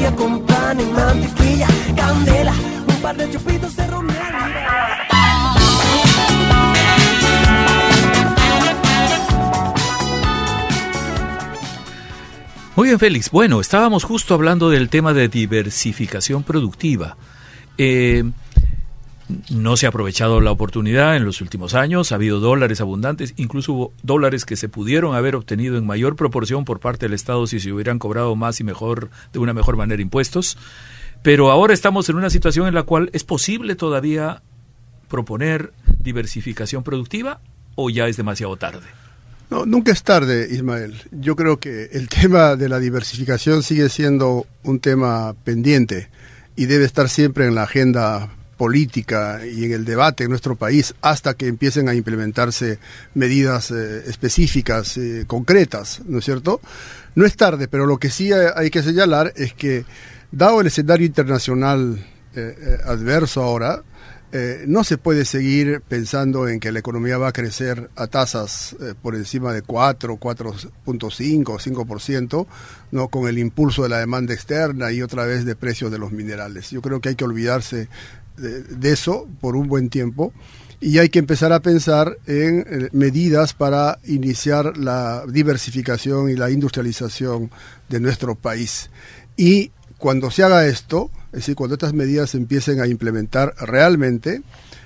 Muy bien, Félix. Bueno, estábamos justo hablando del tema de diversificación productiva. Eh... No se ha aprovechado la oportunidad en los últimos años, ha habido dólares abundantes, incluso hubo dólares que se pudieron haber obtenido en mayor proporción por parte del Estado si se hubieran cobrado más y mejor, de una mejor manera impuestos, pero ahora estamos en una situación en la cual es posible todavía proponer diversificación productiva o ya es demasiado tarde. No, nunca es tarde, Ismael. Yo creo que el tema de la diversificación sigue siendo un tema pendiente y debe estar siempre en la agenda política y en el debate en nuestro país hasta que empiecen a implementarse medidas eh, específicas, eh, concretas, ¿no es cierto? No es tarde, pero lo que sí hay, hay que señalar es que, dado el escenario internacional eh, eh, adverso ahora, eh, no se puede seguir pensando en que la economía va a crecer a tasas eh, por encima de cuatro, cuatro punto cinco, cinco por ciento, ¿no? Con el impulso de la demanda externa y otra vez de precios de los minerales. Yo creo que hay que olvidarse De, de eso por un buen tiempo y hay que empezar a pensar en eh, medidas para iniciar la diversificación y la industrialización de nuestro país. Y cuando se haga esto, es decir, cuando estas medidas se empiecen a implementar realmente,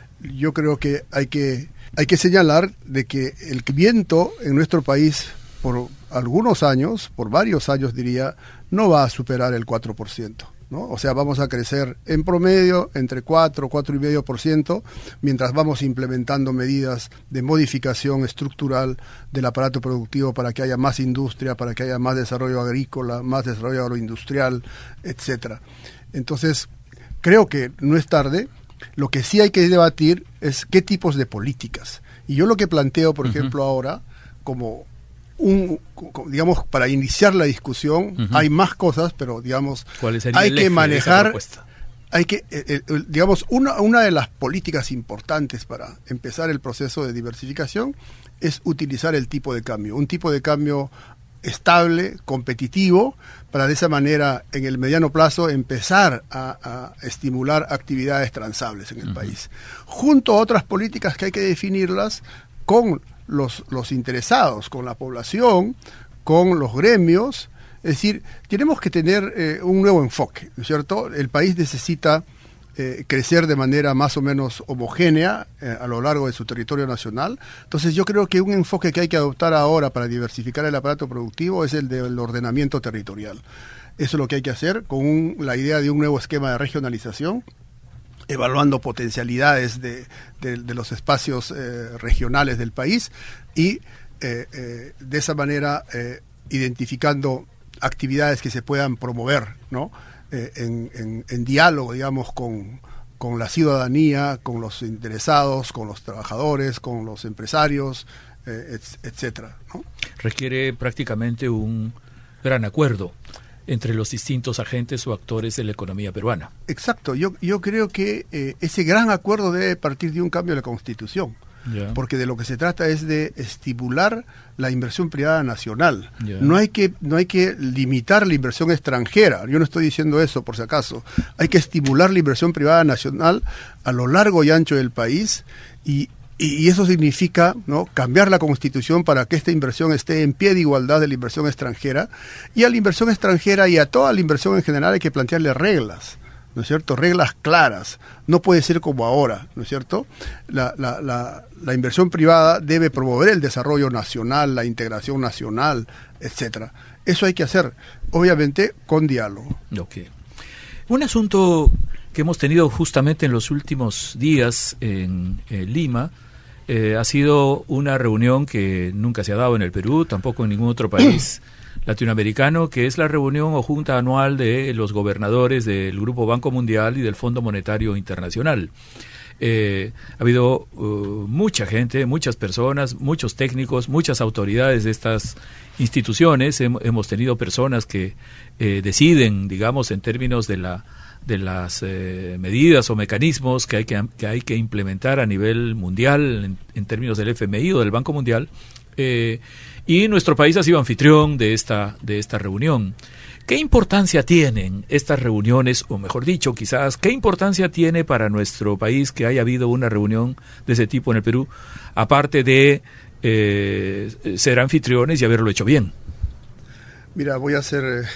yo creo que hay que, hay que señalar de que el viento en nuestro país por algunos años, por varios años diría, no va a superar el cuatro por ciento. ¿No? O sea, vamos a crecer en promedio entre cuatro, cuatro coma cinco por ciento, mientras vamos implementando medidas de modificación estructural del aparato productivo para que haya más industria, para que haya más desarrollo agrícola, más desarrollo agroindustrial, etcétera. Entonces, creo que no es tarde. Lo que sí hay que debatir es qué tipos de políticas. Y yo lo que planteo, por uh-huh. ejemplo, ahora, como un, digamos, para iniciar la discusión, uh-huh. hay más cosas, pero digamos, hay que manejar, hay que, eh, eh, digamos, una, una de las políticas importantes para empezar el proceso de diversificación es utilizar el tipo de cambio, un tipo de cambio estable, competitivo, para de esa manera, en el mediano plazo, empezar a, a estimular actividades transables en el uh-huh. país. Junto a otras políticas que hay que definirlas con los, los interesados, con la población, con los gremios. Es decir, tenemos que tener eh, un nuevo enfoque, ¿no es cierto? El país necesita eh, crecer de manera más o menos homogénea eh, a lo largo de su territorio nacional. Entonces yo creo que un enfoque que hay que adoptar ahora para diversificar el aparato productivo es el del ordenamiento territorial. Eso es lo que hay que hacer con un, la idea de un nuevo esquema de regionalización, evaluando potencialidades de, de, de los espacios eh, regionales del país y eh, eh, de esa manera eh, identificando actividades que se puedan promover, ¿no? Eh, en, en, en diálogo, digamos, con, con la ciudadanía, con los interesados, con los trabajadores, con los empresarios, eh, et, etcétera, ¿no? Requiere prácticamente un gran acuerdo entre los distintos agentes o actores de la economía peruana. Exacto, yo, yo creo que eh, ese gran acuerdo debe partir de un cambio de la Constitución. Yeah. Porque de lo que se trata es de estimular la inversión privada nacional. Yeah. No hay que no hay que limitar la inversión extranjera. Yo no estoy diciendo eso por si acaso. Hay que estimular la inversión privada nacional a lo largo y ancho del país y y eso significa, ¿no?, cambiar la Constitución para que esta inversión esté en pie de igualdad de la inversión extranjera, y a la inversión extranjera y a toda la inversión en general hay que plantearle reglas, ¿no es cierto?, reglas claras. No puede ser como ahora, ¿no es cierto? La, la, la, la inversión privada debe promover el desarrollo nacional, la integración nacional, etcétera. Eso hay que hacer, obviamente, con diálogo. Okay. Un asunto que hemos tenido justamente en los últimos días en, en Lima eh, ha sido una reunión que nunca se ha dado en el Perú, tampoco en ningún otro país latinoamericano, que es la reunión o junta anual de los gobernadores del Grupo Banco Mundial y del Fondo Monetario Internacional. Eh, ha habido uh, mucha gente, muchas personas, muchos técnicos, muchas autoridades de estas instituciones. Hem- hemos tenido personas que eh, deciden, digamos, en términos de la de las eh, medidas o mecanismos que hay que, que hay que implementar a nivel mundial en, en términos del F M I o del Banco Mundial, eh, y nuestro país ha sido anfitrión de esta de esta reunión. ¿Qué importancia tienen estas reuniones, o mejor dicho, quizás, qué importancia tiene para nuestro país que haya habido una reunión de ese tipo en el Perú, aparte de eh, ser anfitriones y haberlo hecho bien? Mira, voy a ser eh,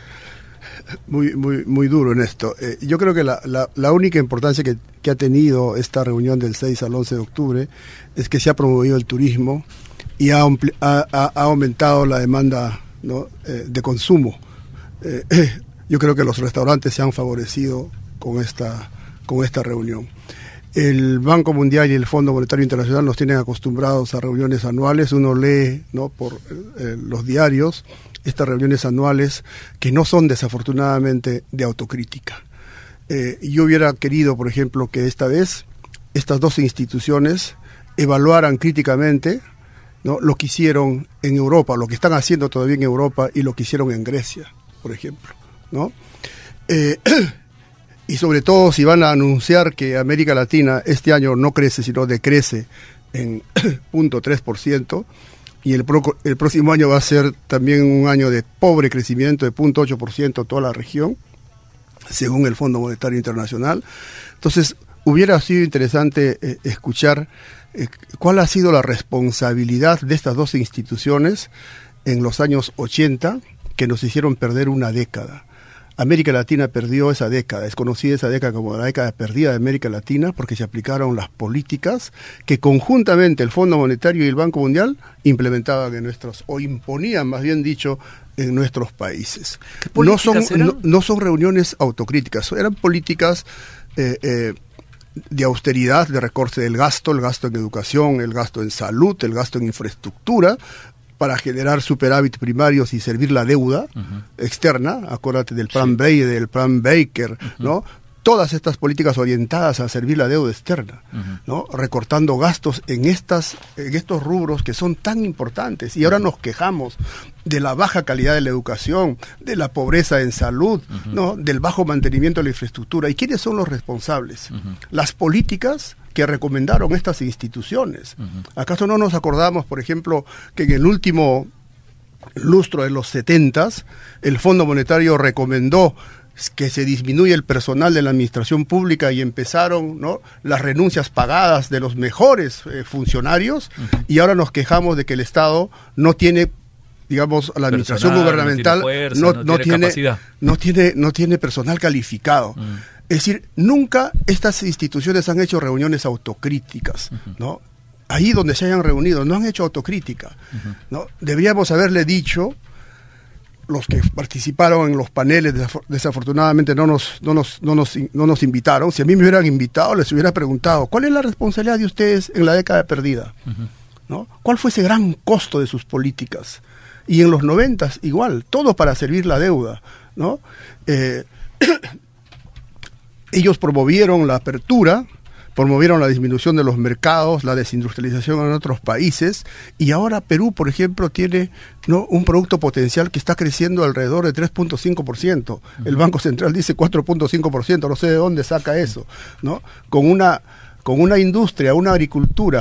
muy muy muy duro en esto. Eh, yo creo que la, la, la única importancia que, que ha tenido esta reunión del seis al once de octubre es que se ha promovido el turismo y ha, ha, ha aumentado la demanda, ¿no?, eh, de consumo. Eh, eh, yo creo que los restaurantes se han favorecido con esta, con esta reunión. El Banco Mundial y el Fondo Monetario Internacional nos tienen acostumbrados a reuniones anuales. Uno lee, ¿no?, por eh, los diarios estas reuniones anuales que no son desafortunadamente de autocrítica. Eh, yo hubiera querido, por ejemplo, que esta vez estas dos instituciones evaluaran críticamente, ¿no?, lo que hicieron en Europa, lo que están haciendo todavía en Europa y lo que hicieron en Grecia, por ejemplo, ¿no? Eh, y sobre todo si van a anunciar que América Latina este año no crece, sino decrece en cero punto tres por ciento, y el, pro, el próximo año va a ser también un año de pobre crecimiento de cero punto ocho por ciento toda la región, según el Fondo Monetario Internacional. Entonces, hubiera sido interesante eh, escuchar eh, cuál ha sido la responsabilidad de estas dos instituciones en los años ochenta, que nos hicieron perder una década. América Latina perdió esa década, es conocida esa década como la década perdida de América Latina porque se aplicaron las políticas que conjuntamente el Fondo Monetario y el Banco Mundial implementaban en nuestros, o imponían más bien dicho, en nuestros países. No son, no, no son reuniones autocríticas, eran políticas eh, eh, de austeridad, de recorte del gasto, el gasto en educación, el gasto en salud, el gasto en infraestructura, para generar superávit primarios y servir la deuda uh-huh. externa. Acuérdate del plan sí. Bay, del plan Baker, uh-huh. ¿no? Todas estas políticas orientadas a servir la deuda externa, uh-huh. ¿no? Recortando gastos en estas, en estos rubros que son tan importantes. Y ahora nos quejamos de la baja calidad de la educación, de la pobreza en salud, uh-huh. ¿no?, del bajo mantenimiento de la infraestructura. ¿Y quiénes son los responsables? Uh-huh. Las políticas que recomendaron estas instituciones. Uh-huh. ¿Acaso no nos acordamos, por ejemplo, que en el último lustro de los setentas, el Fondo Monetario recomendó que se disminuya el personal de la administración pública y empezaron, ¿no?, las renuncias pagadas de los mejores eh, funcionarios, uh-huh. y ahora nos quejamos de que el Estado no tiene, digamos, la administración personal, gubernamental no tiene, fuerza, no, no, no, tiene, tiene no tiene no tiene personal calificado. Uh-huh. Es decir, nunca estas instituciones han hecho reuniones autocríticas, uh-huh. ¿no? Ahí donde se hayan reunido, no han hecho autocrítica, uh-huh. ¿no? Deberíamos haberle dicho, los que participaron en los paneles, desafortunadamente no nos, no nos, no nos, no nos invitaron. Si a mí me hubieran invitado, les hubiera preguntado, ¿cuál es la responsabilidad de ustedes en la década perdida? Uh-huh. ¿No? ¿Cuál fue ese gran costo de sus políticas? Y en los noventas, igual, todo para servir la deuda, ¿no? Eh, ellos promovieron la apertura, promovieron la disminución de los mercados, la desindustrialización en otros países, y ahora Perú, por ejemplo, tiene, ¿no?, un producto potencial que está creciendo alrededor de tres punto cinco por ciento. Uh-huh. El Banco Central dice cuatro punto cinco por ciento, no sé de dónde saca eso, ¿no? Con una, con una industria, una agricultura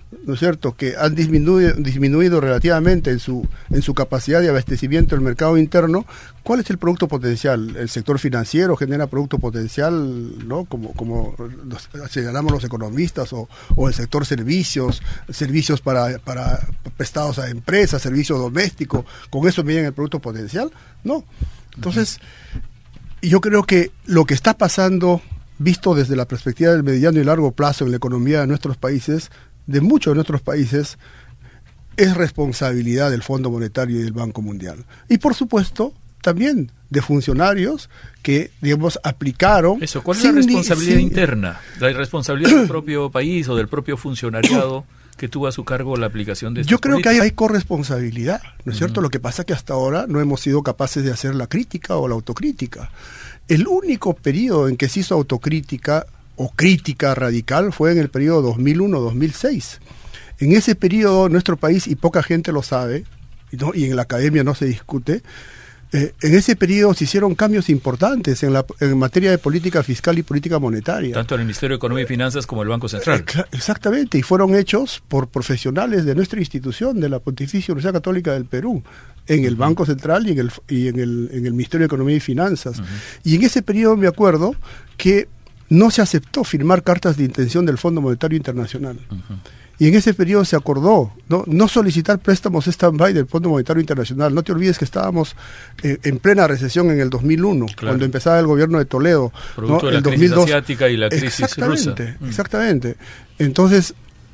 ¿no es cierto?, que han disminuido, disminuido relativamente en su, en su capacidad de abastecimiento del mercado interno, ¿cuál es el producto potencial? El sector financiero genera producto potencial, ¿no?, como, como los, señalamos los economistas, o, o el sector servicios, servicios para, para prestados a empresas, servicios domésticos, ¿con eso miden el producto potencial? No. Entonces, yo creo que lo que está pasando, visto desde la perspectiva del mediano y largo plazo en la economía de nuestros países, de muchos de nuestros países, es responsabilidad del Fondo Monetario y del Banco Mundial. Y por supuesto, también de funcionarios que, digamos, aplicaron... Eso, ¿cuál es la responsabilidad sin, interna? ¿La responsabilidad del propio país o del propio funcionariado que tuvo a su cargo la aplicación de estas Yo creo políticas? que hay, hay corresponsabilidad, ¿no es cierto? Uh-huh. Lo que pasa es que hasta ahora no hemos sido capaces de hacer la crítica o la autocrítica. El único periodo en que se hizo autocrítica o crítica radical fue en el periodo dos mil uno a dos mil seis. En ese periodo nuestro país, y poca gente lo sabe, ¿no?, y en la academia no se discute, eh, en ese periodo se hicieron cambios importantes en, la, en materia de política fiscal y política monetaria. Tanto en el Ministerio de Economía y Finanzas como el Banco Central. Eh, exactamente, y fueron hechos por profesionales de nuestra institución, de la Pontificia Universidad Católica del Perú, en el uh-huh. Banco Central y en el, y en el, en el Ministerio de Economía y Finanzas. Uh-huh. Y en ese periodo me acuerdo que no se aceptó firmar cartas de intención del Fondo Monetario Internacional. Uh-huh. Y en ese periodo se acordó no, no solicitar préstamos stand-by del Fondo Monetario Internacional. No te olvides que estábamos eh, en plena recesión en el dos mil uno, claro, cuando empezaba el gobierno de Toledo. Producto ¿no? de la el crisis dos mil dos. Asiática y la crisis exactamente, rusa. Exactamente. Entonces,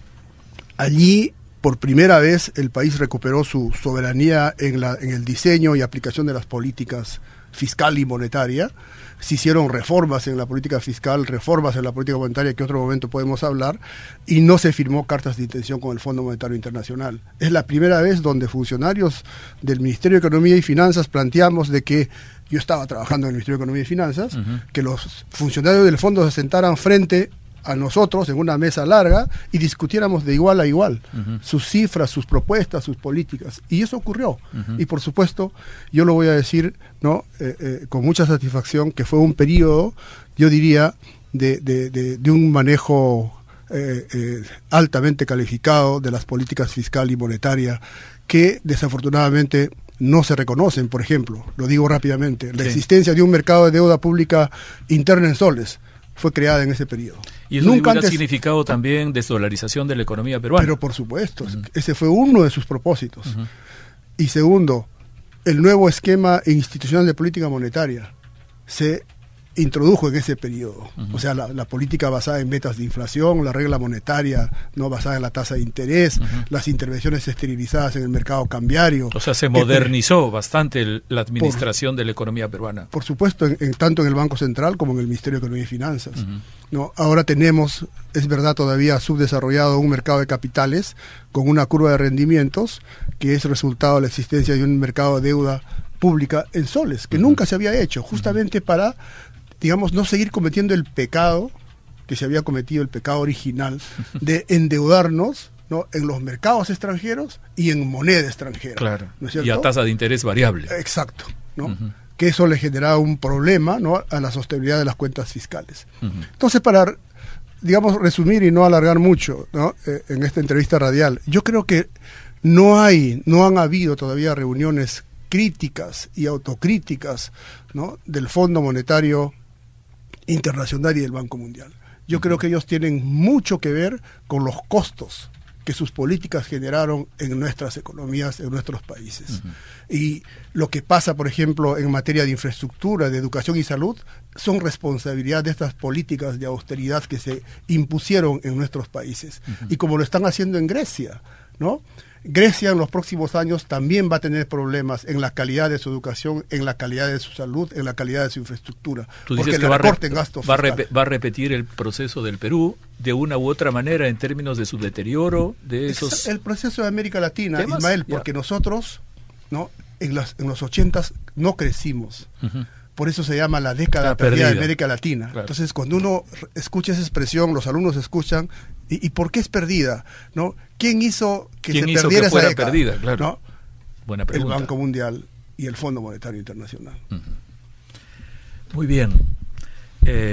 allí, por primera vez, el país recuperó su soberanía en, la, en el diseño y aplicación de las políticas fiscal y monetaria. Se hicieron reformas en la política fiscal, reformas en la política monetaria, que en otro momento podemos hablar, y no se firmó cartas de intención con el Fondo Monetario Internacional. Es la primera vez donde funcionarios del Ministerio de Economía y Finanzas planteamos de que, yo estaba trabajando en el Ministerio de Economía y Finanzas, uh-huh. que los funcionarios del fondo se sentaran frente a nosotros en una mesa larga y discutiéramos de igual a igual uh-huh. sus cifras, sus propuestas, sus políticas, y eso ocurrió. Uh-huh. Y por supuesto, yo lo voy a decir, no eh, eh, con mucha satisfacción, que fue un periodo, yo diría, de, de, de, de un manejo eh, eh, altamente calificado de las políticas fiscal y monetaria, que desafortunadamente no se reconocen. Por ejemplo, lo digo rápidamente, la sí. existencia de un mercado de deuda pública interna en soles fue creada en ese periodo. ¿Y eso Nunca hubiera antes... significado también desdolarización de la economía peruana? Pero por supuesto, uh-huh. ese fue uno de sus propósitos. Uh-huh. Y segundo, el nuevo esquema institucional de política monetaria se introdujo en ese periodo. Uh-huh. O sea, la, la política basada en metas de inflación, la regla monetaria no basada en la tasa de interés, uh-huh. las intervenciones esterilizadas en el mercado cambiario. O sea, se modernizó eh, bastante el, la administración por, de la economía peruana. Por supuesto, en, en, tanto en el Banco Central como en el Ministerio de Economía y Finanzas. Uh-huh. No, ahora tenemos, es verdad, todavía subdesarrollado un mercado de capitales con una curva de rendimientos que es resultado de la existencia de un mercado de deuda pública en soles, que uh-huh. nunca se había hecho, justamente uh-huh. para, digamos, no seguir cometiendo el pecado que se había cometido, el pecado original de endeudarnos, ¿no?, en los mercados extranjeros y en moneda extranjera. Claro. ¿No es cierto? Y a tasa de interés variable. Exacto, ¿no? Uh-huh. Que eso le generaba un problema, ¿no?, a la sostenibilidad de las cuentas fiscales. Uh-huh. Entonces, para, digamos, resumir y no alargar mucho, ¿no?, eh, en esta entrevista radial, yo creo que no hay, no han habido todavía reuniones críticas y autocríticas, ¿no?, del Fondo Monetario Internacional y del Banco Mundial. Yo uh-huh. creo que ellos tienen mucho que ver con los costos que sus políticas generaron en nuestras economías, en nuestros países. Uh-huh. Y lo que pasa, por ejemplo, en materia de infraestructura, de educación y salud, son responsabilidad de estas políticas de austeridad que se impusieron en nuestros países. Uh-huh. Y como lo están haciendo en Grecia, ¿no? Grecia en los próximos años también va a tener problemas en la calidad de su educación, en la calidad de su salud, en la calidad de su infraestructura. Tú dices porque que le va, recorten re- gasto va, fiscal. re- va a repetir el proceso del Perú de una u otra manera en términos de su deterioro, de esos... Es el proceso de América Latina, ¿temas? Ismael, porque ya. nosotros, ¿no?, en, las, en los ochentas no crecimos. Uh-huh. Por eso se llama la década la perdida, perdida de América Latina. Claro. Entonces, cuando uno escucha esa expresión, los alumnos escuchan, ¿y, y por qué es perdida? ¿No? ¿Quién hizo que ¿Quién se hizo perdiera que fuera esa década? perdida? Claro. ¿No? Buena pregunta. El Banco Mundial y el Fondo Monetario Internacional. Uh-huh. Muy bien. Eh,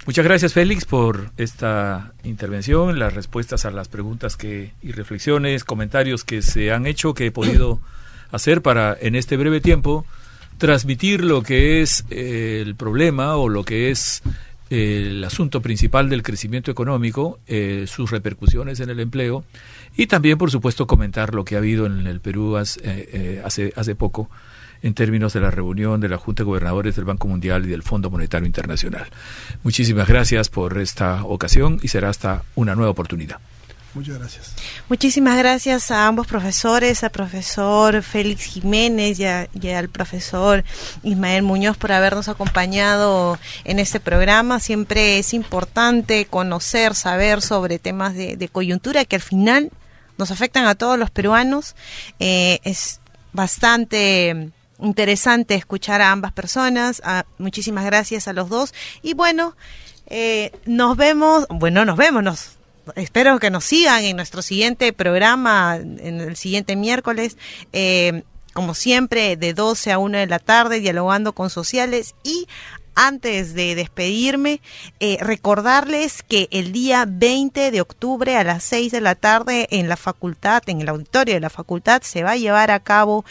Muchas gracias, Félix, por esta intervención, las respuestas a las preguntas que y reflexiones, comentarios que se han hecho, que he podido hacer para, en este breve tiempo, transmitir lo que es eh, el problema o lo que es eh, el asunto principal del crecimiento económico, eh, sus repercusiones en el empleo, y también, por supuesto, comentar lo que ha habido en el Perú hace, eh, hace, hace poco, en términos de la reunión de la Junta de Gobernadores del Banco Mundial y del Fondo Monetario Internacional. Muchísimas gracias por esta ocasión y será hasta una nueva oportunidad. Muchas gracias. Muchísimas gracias a ambos profesores, al profesor Félix Jiménez y, a, y al profesor Ismael Muñoz por habernos acompañado en este programa. Siempre es importante conocer, saber sobre temas de, de coyuntura que al final nos afectan a todos los peruanos. Eh, es bastante interesante escuchar a ambas personas. Ah, muchísimas gracias a los dos. Y bueno, eh, nos vemos, bueno, nos vemos, nos, espero que nos sigan en nuestro siguiente programa, en el siguiente miércoles, eh, como siempre, de doce a una de la tarde, dialogando con sociales. Y antes de despedirme, eh, recordarles que el día veinte de octubre a las seis de la tarde en la facultad, en el auditorio de la facultad, se va a llevar a cabo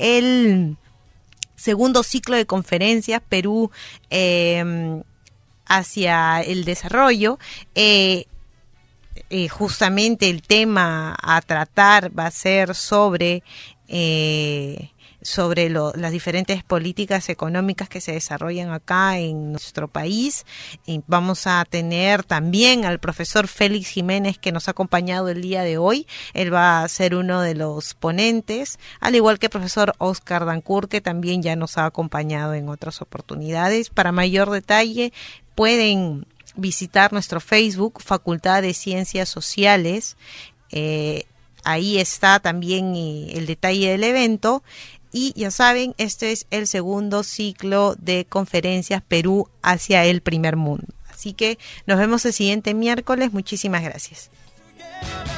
el segundo ciclo de conferencias Perú eh, hacia el desarrollo. Eh, eh, justamente el tema a tratar va a ser sobre eh, sobre lo, las diferentes políticas económicas que se desarrollan acá en nuestro país. Y vamos a tener también al profesor Félix Jiménez, que nos ha acompañado el día de hoy. Él va a ser uno de los ponentes, al igual que el profesor Oscar Dancur, que también ya nos ha acompañado en otras oportunidades. Para mayor detalle, pueden visitar nuestro Facebook, Facultad de Ciencias Sociales. Eh, ahí está también eh, el detalle del evento. Y ya saben, este es el segundo ciclo de conferencias Perú hacia el primer mundo. Así que nos vemos el siguiente miércoles. Muchísimas gracias.